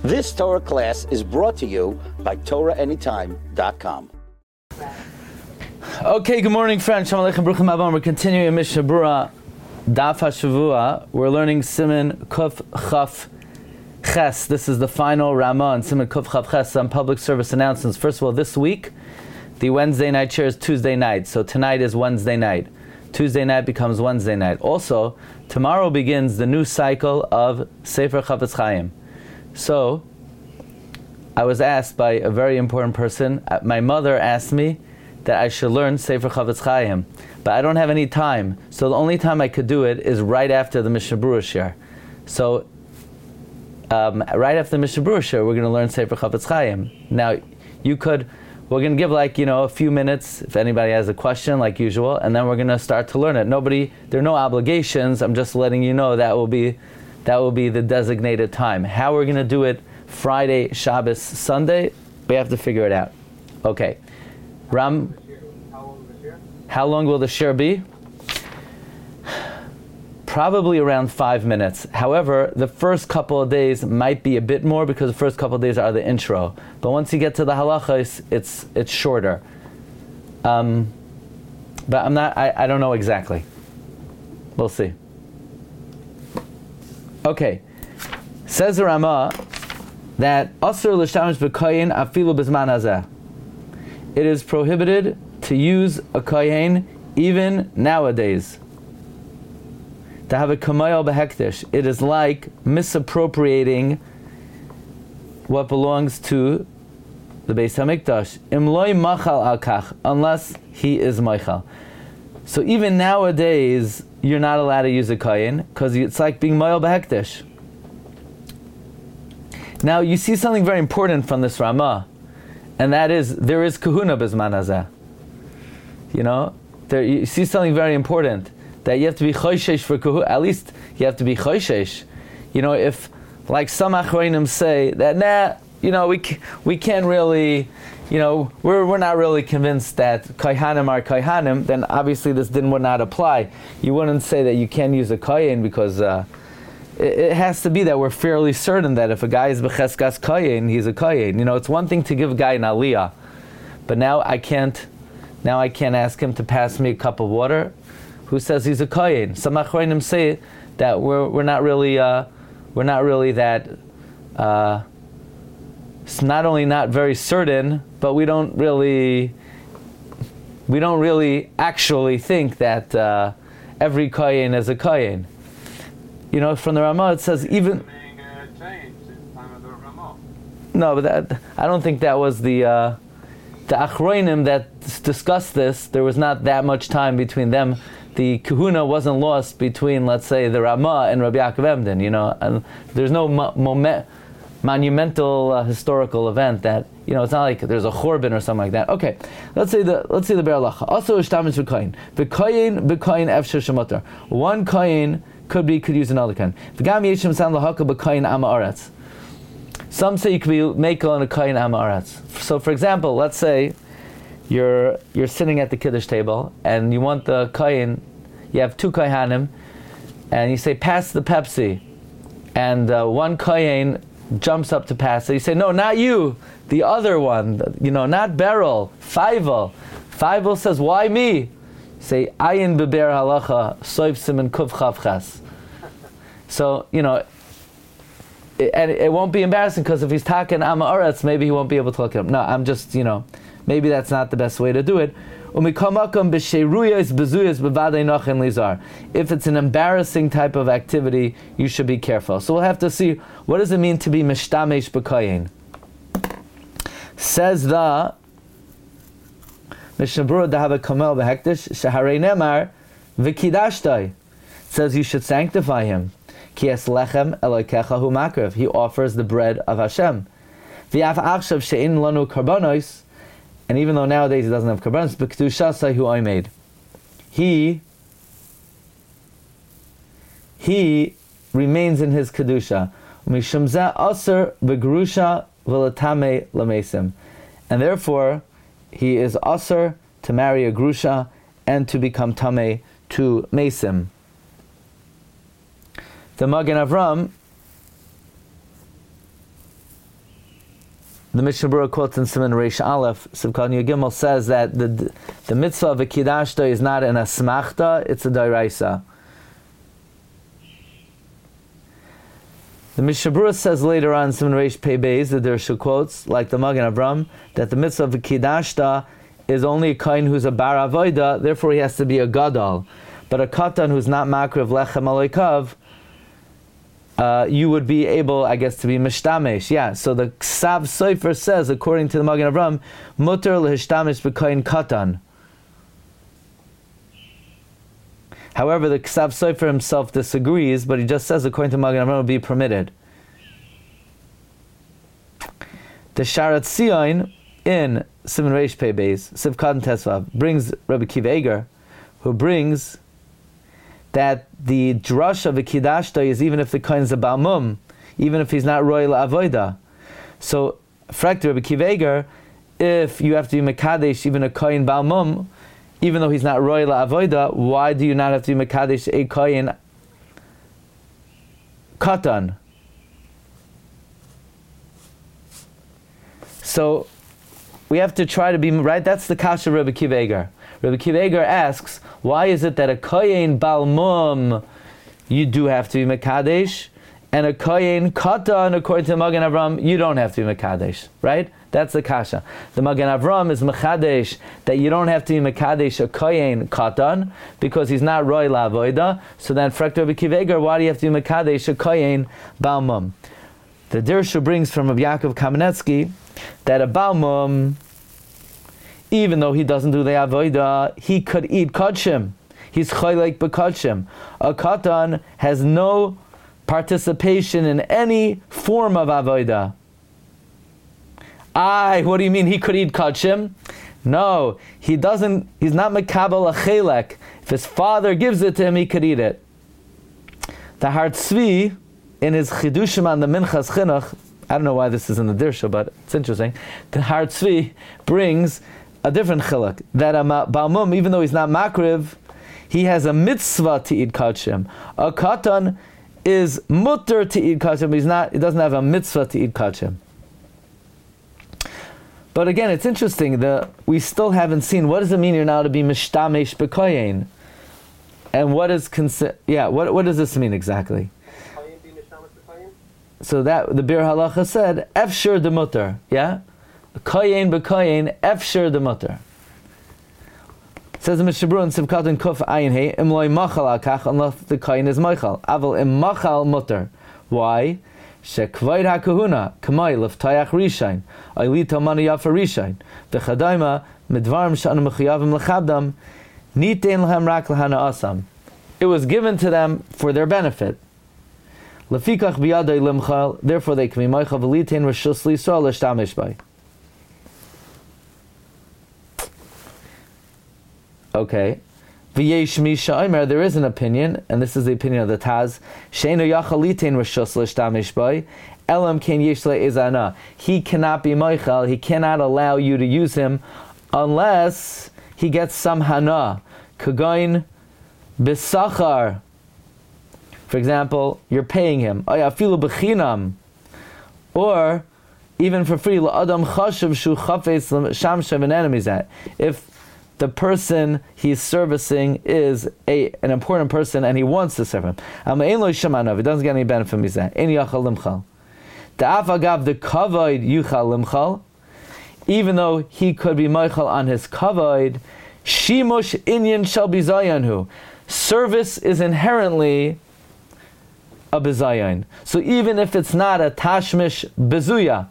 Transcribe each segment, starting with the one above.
This Torah class is brought to you by TorahAnytime.com. Okay, good morning, friends. Shalom Aleichem, Bruchim Abam. We're continuing Mishnah Berurah, Daf HaShavua. We're learning Siman Kuf Chaf Ches. This is the final Ramah on Siman Kuf Chaf Ches. Some public service announcements. First of all, this week, the Wednesday night share is Tuesday night. So tonight is Wednesday night. Tuesday night becomes Wednesday night. Also, tomorrow begins the new cycle of Sefer Chafetz Chaim. So, I was asked by a very important person. My mother asked me that I should learn Sefer Chafetz Chaim, but I don't have any time. So the only time I could do it is right after the Mishnah Berurah share. So, right after the Mishnah Berurah share, we're going to learn Sefer Chafetz Chaim. Now, we're going to give a few minutes if anybody has a question, like usual, and then we're going to start to learn it. There are no obligations. I'm just letting you know that will be the designated time. How we're going to do it Friday, Shabbos, Sunday, we have to figure it out. Okay. Ram, how long will the share be? Probably around 5 minutes. However, the first couple of days might be a bit more because the first couple of days are the intro. But once you get to the halachas, it's shorter. But I don't know exactly. We'll see. Okay. Says the Ramah that Asur l'shtamish b'koyin afilu b'zman hazeh. It is prohibited to use a kohen even nowadays. To have a kamayal behektish. It is like misappropriating what belongs to the Beis Hamikdash. Imloi machal al kach, unless he is machal. So even nowadays, you're not allowed to use a kohen because it's like being mayal behektish. Now you see something very important from this Ramah, and that is there is kahuna b'zman hazeh. You see something very important. That you have to be choishesh for kahuna. At least you have to be choishesh. If like some achronim say that we can't really, we're not really convinced that kohanim are kohanim, then obviously this would not apply. You wouldn't say that you can't use a kohen because it has to be that we're fairly certain that if a guy is b'cheskas kohen, he's a kohen. It's one thing to give a guy an aliyah, but now I can't ask him to pass me a cup of water. Who says he's a kohen? Some achronim say that we're not really that. It's not only not very certain, but we don't really actually think that every kohen is a kohen. From the Ramah it says even. No, but I don't think that was the achronim that discussed this. There was not that much time between them. The kahuna wasn't lost between, let's say, the Ramah and Rabbi Yaakov Emden. And there's no monumental historical event that it's not like there's a churban or something like that. Okay, let's say the Be'er Halacha. Also, ishtamish v'koyin efshar shemutar. One koyin could use another koyin. V'gam yeshim san lahaka b'koyin am haaretz. Some say you could be mekel on a koyin am haaretz. So, for example, let's say you're sitting at the kiddush table and you want the kohen. You have two kohanim, and you say, "Pass the Pepsi," and one kohen jumps up to pass it. You say, "No, not you, the other one. Not Beryl, Feivel." Feivel says, "Why me?" You say, "Ayin beber halacha soif siman kuf chav ches." So it won't be embarrassing because if he's talking am haaretz, maybe he won't be able to look at him. No, I'm just maybe that's not the best way to do it. If it's an embarrassing type of activity, you should be careful. So we'll have to see, what does it mean to be mishtamesh b'koyin? Says the Mishnah Berurah Dahava Kamel Behektish Shaharei Nemar V'kidashtai. Says you should sanctify him. Ki es lechem Elokecha hu makrev. He offers the bread of Hashem. V'yaf achshav she'in lanu karbonos. And even though nowadays he doesn't have karbanos, b'kedusha hu I made. He remains in his kedusha. Mishum zeh aser begrusha v'latame lamesim. And therefore, he is aser to marry a grusha and to become tameh to mesim. The Magen Avram The Mishnah Berurah quotes in Siman Reish Aleph, Sivkot Yud Gimel, says that the mitzvah of a Kidashta is not an asmachta, it's a dairaisa. The Mishnah Berurah says later on in Siman Reish Pei Beis, the Dirshu quotes, like the Magen Avram, that the mitzvah of a Kidashta is only a kohen who's a bar avoida, therefore he has to be a gadol. But a katan who's not makriv lechem aloikav, you would be able, I guess, to be mishtamesh. Yeah, so the Ksav Sofer says, according to the Magen Avram, muter lehishtamesh b'koyin katan. However, the Ksav Sofer himself disagrees, but he just says, according to Magen Avram, it would be permitted. The Sharat Sion in Siman Reish Pei Beis, Sivkot Tesvav, brings Rabbi Akiva Eiger, who brings that the drush of a kidashta is even if the kohen is a balmum, even if he's not royal avoida. So, Frakter Rabbi Akiva Eiger, if you have to be mekadesh even a kohen balmum, even though he's not royal avoida, why do you not have to be mekadesh a kohen katan? So, we have to try to be right. That's the kasha of Rabbi Akiva Eiger. Rabbi Akiva Eiger asks, why is it that a kohen balmum you do have to be mekadesh, and a kohen katan, according to Magen Avram, you don't have to be mekadesh, right? That's the kasha. The Magen Avram is mekadesh that you don't have to be mekadesh a kohen katan because he's not roy lavoida. So then, Frakter Rabbi Akiva Eiger, why do you have to be mekadesh a kohen balmum? The Dirshu brings from Rabbi Yaakov Kamenetsky that a balmum, even though he doesn't do the avodah, he could eat kodshim. He's choylek b'kodshim. A katan has no participation in any form of avodah. What do you mean he could eat kodshim? No, he doesn't. He's not mekabel a chelek. If his father gives it to him, he could eat it. The Har Tzvi, in his chidushim on the Minchas Chinuch, I don't know why this is in the Dirsha, but it's interesting. The Har Tzvi brings a different chiluk, that a balmum, even though he's not makriv, he has a mitzvah to eat kodshim. A katan is mutter to eat kodshim, but he doesn't have a mitzvah to eat kodshim. But again, it's interesting that we still haven't seen what does it mean you're now to be mishtamesh b'koyin, and what is what does this mean exactly? So that the Bir Halacha said, Efshir de mutter, yeah? Koyin b'koyin, Efshir de mutter. Says the Mishnah Berurah in Sivkot and Kuf Ayin Hey, Im loy machal akach, unless the koyin is machal. Aval im machal mutter. Why? Shekvoid hakahuna, kamay leftayach rishain, aylita mani yafa rishain, v'chadayma, midvarim sh'anu mechuyavim lechabdam, nitein lehem rak lehana asam. It was given to them for their benefit. Lefikach biyadai limchal, therefore they can be meichal v'litain reshus l'Yisrael l'shtamish by. Okay. V'yesh mi sha'omer, there is an opinion, and this is the opinion of the Taz, she'enu yachal litain reshus l'shtamish by, elam ken yesh le'ezana. He cannot be meichal, he cannot allow you to use him unless he gets some hana. Kagoin b'sachar. For example, you're paying him, afilu b'chinam, or even for free, la'adam chashav shu chafetz shamshav an enemy's at. If the person he's servicing is an important person and he wants to serve him, he doesn't get any benefit from his that. The kavod yuchal limchal, even though he could be meichal on his kavod, shimush inyan shall be zayanhu. Service is inherently a bezayin. So even if it's not a tashmish bezuya,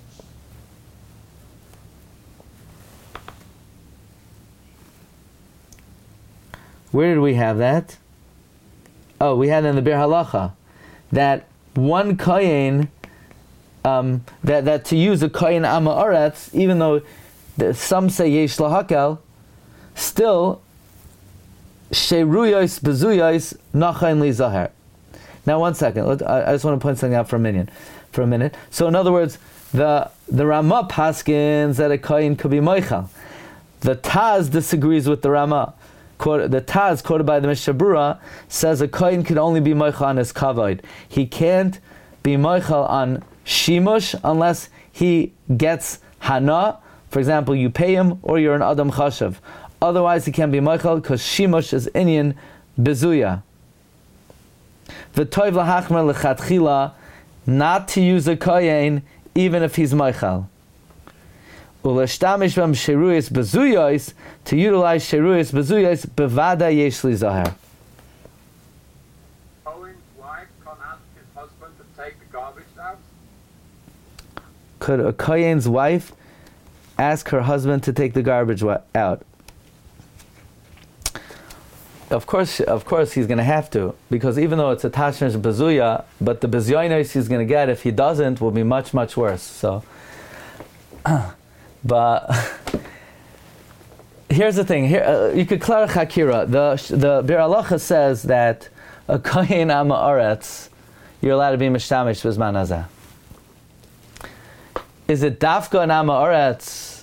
where did we have that? Oh, we had in the Bir Halacha that one kohen, that to use a kohen ama aretz, even though some say yesh lahakel, still sheiruyos bezuyos nachain li zahar. Now, one second. I just want to point something out for a minute. So, in other words, the Ramah paskins that a kohen could be moichal. The Taz disagrees with the Ramah. The Taz, quoted by the Mishnah Berurah, says a kohen can only be moichal on his kavod. He can't be moichal on shimush unless he gets hana. For example, you pay him or you're an adam chashav. Otherwise, he can't be meichel because shimush is inyan bezuya. V'toiv lahachmer lechatchila, not to use a kohen even if he's meichel. Uleshtamish b'm sheruyos bezuyos, to utilize sheruyos bezuyos bevada yesh li zahar. Cohen's wife can't ask his husband to take the garbage out? Could a kohen's wife ask her husband to take the garbage out? Of course he's going to have to, because even though it's a tashmish bezuya, but the bezyonos he's going to get if he doesn't will be much, much worse. So, but here's the thing. Here you could clear chakira. The Bir Halacha says that a kohen am haaretz, you're allowed to be mishtamish b'zman hazeh. Is it dafka an am haaretz?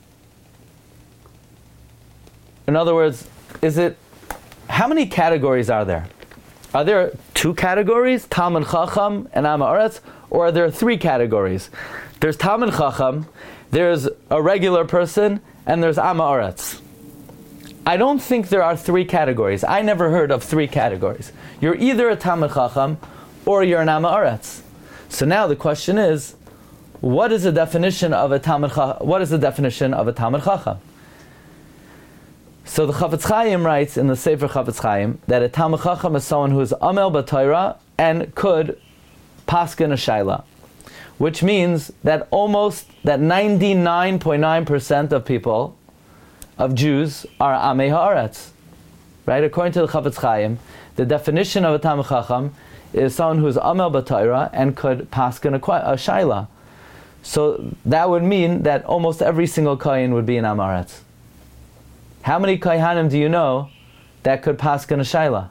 In other words, is it? How many categories are there? Are there 2 categories, Talmid Chacham and Am Haaretz, or are there 3 categories? There's Talmid Chacham, there's a regular person, and there's Am Haaretz. I don't think there are 3 categories. I never heard of 3 categories. You're either a Talmid Chacham or you're an Am Haaretz. So now the question is, what is the definition of a Talmid Chacham? What is the definition of a Talmid Chacham? So the Chafetz Chaim writes in the Sefer Chafetz Chaim that a Talmid Chacham is someone who is amel b'Torah and could paskin a shaila, which means that 99.9% of people, of Jews, are amei haaretz. Right? According to the Chafetz Chaim, the definition of a Talmid Chacham is someone who is amel b'Torah and could paskin a shaila. So that would mean that almost every single kohen would be an am haaretz. How many kohanim do you know that could paskin a shaila?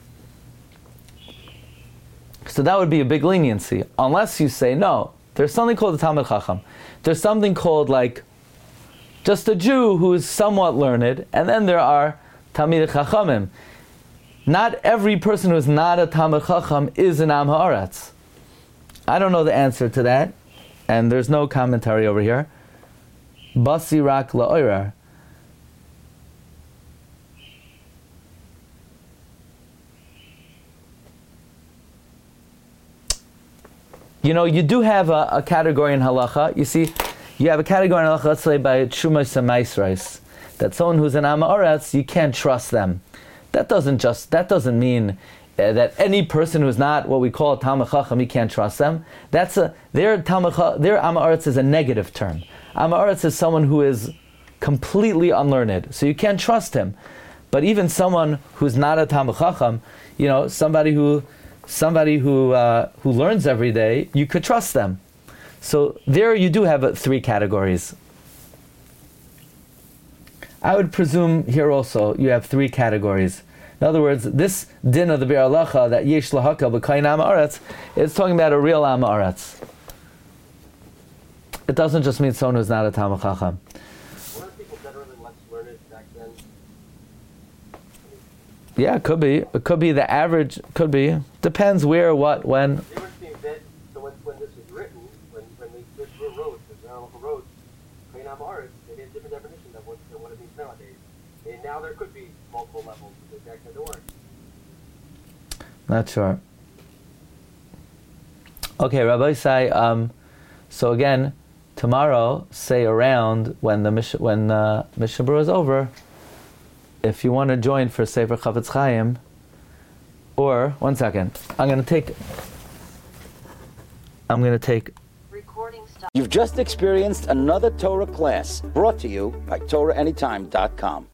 So that would be a big leniency, unless you say, no, there's something called a Talmid Chacham. There's something called like just a Jew who is somewhat learned, and then there are Talmid Chachamim. Not every person who is not a Talmid Chacham is an am haaretz. I don't know the answer to that, and there's no commentary over here. Basi rak la'oirar. You know, you do have a category in halacha. You see, you have a category in halacha, let's say by Shumas and Maisrais, that someone who's an am haaretz, you can't trust them. That doesn't mean that any person who's not what we call a Talmid Chacham, you can't trust them. Their am haaretz is a negative term. Am haaretz is someone who is completely unlearned, so you can't trust him. But even someone who's not a Talmid Chacham, you know, somebody who learns every day, you could trust them. So there you do have 3 categories. I would presume here also you have 3 categories. In other words, this din of the Bir Halacha that yesh lahakal b'kayin am haaretz is talking about a real am haaretz. It doesn't just mean someone who's not a Talmid Chacham. Weren't people generally less learned back then? Yeah, it could be. It could be the average. Could be. Depends where, what, when. They weren't seeing that, so when this was written, when they wrote, the Zerachel wrote, Kain am haaretz, they had a different definition than what it means nowadays. And now there could be multiple levels, but back then there weren't. Not sure. Okay, Rabbi Say. So again, tomorrow, say around when the Mishnah Berurah is over, if you want to join for Sefer Chafetz Chaim, or, one second, I'm going to take. Recording stop. You've just experienced another Torah class brought to you by TorahAnytime.com.